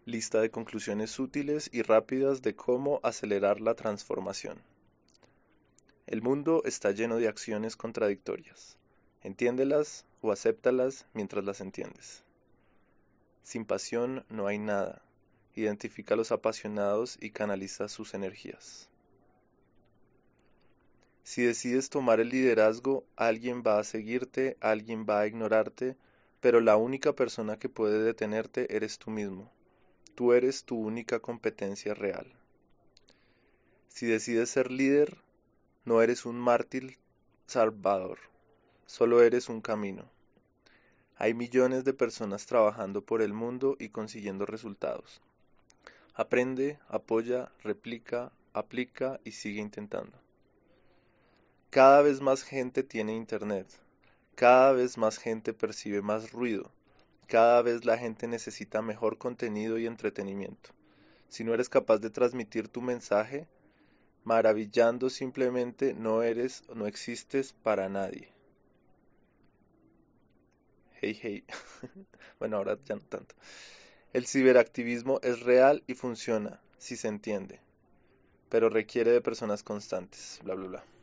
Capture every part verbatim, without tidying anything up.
Lista de conclusiones útiles y rápidas de cómo acelerar la transformación. El mundo está lleno de acciones contradictorias. Entiéndelas o acéptalas mientras las entiendes. Sin pasión no hay nada. Identifica a los apasionados y canaliza sus energías. Si decides tomar el liderazgo, alguien va a seguirte, alguien va a ignorarte, pero la única persona que puede detenerte eres tú mismo. Tú eres tu única competencia real. Si decides ser líder, no eres un mártir salvador, solo eres un camino. Hay millones de personas trabajando por el mundo y consiguiendo resultados. Aprende, apoya, replica, aplica y sigue intentando. Cada vez más gente tiene internet. Cada vez más gente percibe más ruido. Cada vez la gente necesita mejor contenido y entretenimiento. Si no eres capaz de transmitir tu mensaje, maravillando simplemente no eres, no existes para nadie. Hey, hey. Bueno, ahora ya no tanto. El ciberactivismo es real y funciona, si se entiende, pero requiere de personas constantes. Bla, bla, bla.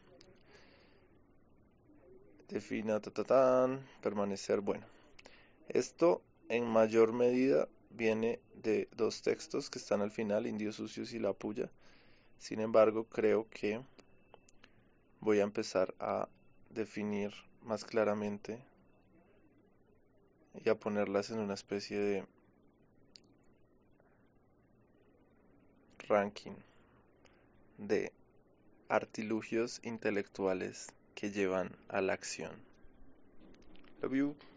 Defina, ta, ta, tan, permanecer. Bueno, esto en mayor medida viene de dos textos que están al final, Indios Sucios y La Puya. Sin embargo, creo que voy a empezar a definir más claramente y a ponerlas en una especie de ranking de artilugios intelectuales que llevan a la acción. Love you.